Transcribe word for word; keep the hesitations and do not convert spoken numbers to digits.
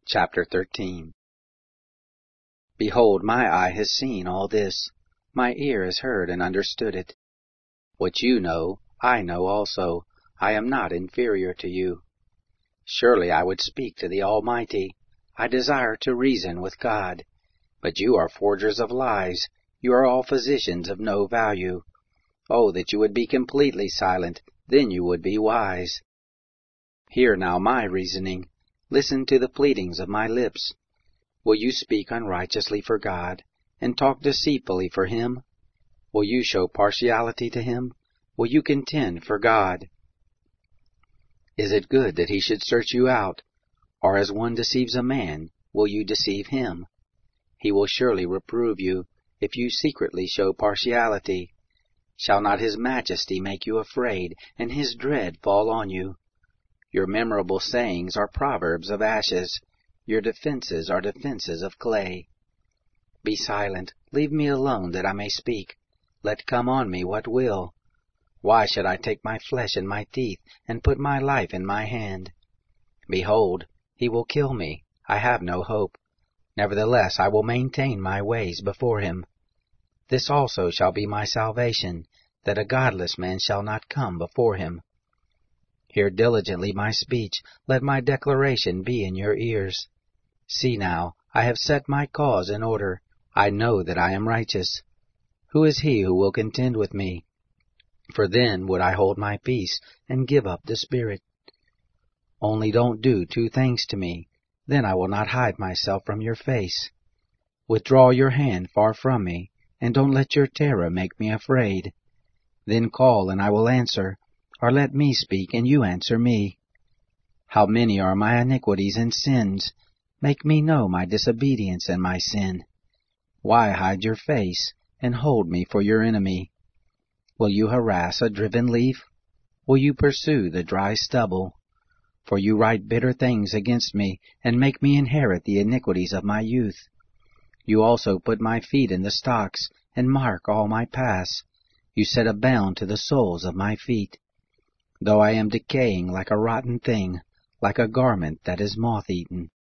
Chapter thirteen. Behold, my eye has seen all this, my ear has heard and understood it. What you know, I know also. I am not inferior to you. Surely I would speak to the Almighty. I desire to reason with God. But you are forgers of lies. You are all physicians of no value. Oh, that you would be completely silent, then you would be wise. Hear now my reasoning. Listen to the pleadings of my lips. Will you speak unrighteously for God, and talk deceitfully for Him? Will you show partiality to Him? Will you contend for God? Is it good that He should search you out? Or as one deceives a man, will you deceive Him? He will surely reprove you, if you secretly show partiality. Shall not His majesty make you afraid, and His dread fall on you? Your memorable sayings are proverbs of ashes. Your defenses are defenses of clay. Be silent. Leave me alone that I may speak. Let come on me what will. Why should I take my flesh in my teeth, and put my life in my hand? Behold, he will kill me. I have no hope. Nevertheless I will maintain my ways before him. This also shall be my salvation, that a godless man shall not come before him. Hear diligently my speech, let my declaration be in your ears. See now, I have set my cause in order. I know that I am righteous. Who is he who will contend with me? For then would I hold my peace, and give up the spirit. Only don't do two things to me, then I will not hide myself from your face. Withdraw your hand far from me, and don't let your terror make me afraid. Then call, and I will answer, or let me speak, and you answer me. How many are my iniquities and sins? Make me know my disobedience and my sin. Why hide your face, and hold me for your enemy? Will you harass a driven leaf? Will you pursue the dry stubble? For you write bitter things against me, and make me inherit the iniquities of my youth. You also put my feet in the stocks, and mark all my paths. You set a bound to the soles of my feet. Though I am decaying like a rotten thing, like a garment that is moth-eaten,